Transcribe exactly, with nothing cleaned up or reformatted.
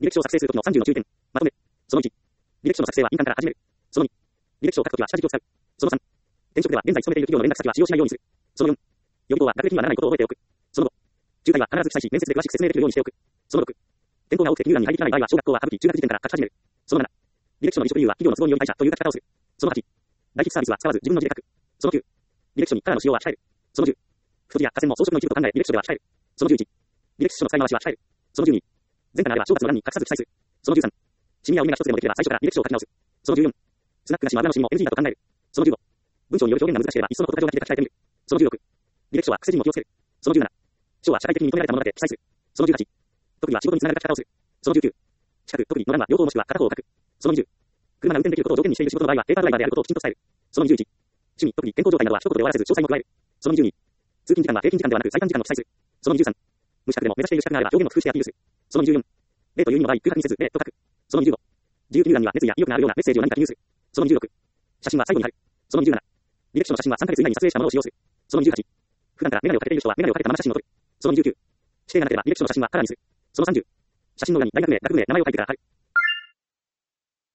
履歴書を作成するときのさんじゅうの注意点。まとめ。そのいち。履歴書の作成は印鑑から始める。そのに。履歴書を書くときは下敷きを使う。そのさん。転職では現在勤めている企業の連絡先は使用しないようにする。そのよん。予備校は学歴にはならないことを覚えておく。そのご。中退は必ず記載し、面接で詳しく説明できるようにしておく。そのろく。転校が多くて金融欄に入りきらない場合は、小学校は省き、中学時点から書き始める。そのなな。履歴書の離職理由は企業の都合により退社という書き方をする。そのはち。大吉サービスは使わず自分の字で書く。そのきゅう。履歴書にカラーの使用は控える。そのじゅう。太字や下線も装飾の一部と考え、履歴書では控える。そのじゅういち。履歴書の使い回しは控える。そのじゅうに。前科があれば正月の欄に隠さず記載する。そのじゅうさん。シミや折り目が一つでもできれば最初から履歴書を書き直す。そのじゅうよん。スナックなしの油のシミも エヌジー だと考える。そのじゅうご。文章による表現が難しければいっそのこと箇条書きで書き換えてみる。そのじゅうろく。履歴書は癖字にも気をつける。そのじゅうなな。書は社会的に認められたものだけ記載する。そのじゅうはち。特技は仕事につながる書き方をする。そのじゅうきゅう。資格、特技の欄は両方もしくは片方を書く。そのにじゅう。車が運転できることを条件にしている仕事の場合はペーパードライバーであることをきちんと伝える。そのにじゅういち。趣味、特技、健康状態などは一言で終わらせず詳細も加える。そのにじゅうに。通勤時間は平均時間ではなく最短時間の記載する。そのにじゅうさん。無資格でも目指している資格があれば表現を工夫してアピールする。そのにじゅうよん。例という意味の場合、空白にせず、例と書く。そのにじゅうご。自由記入欄には熱意や意欲があるようなメッセージを何か記入する。そのにじゅうろく。写真は最後に貼る。そのにじゅうなな。履歴書の写真はさんかげつ以内に撮影したものを使用する。そのにじゅうはち。普段からメガネをかけている人はメガネをかけたまま写真を撮る。そのにじゅうきゅう。指定がなければ履歴書の写真はカラーにする。そのさんじゅう。写真の裏に大学名、学部名、名前を書いてから貼る。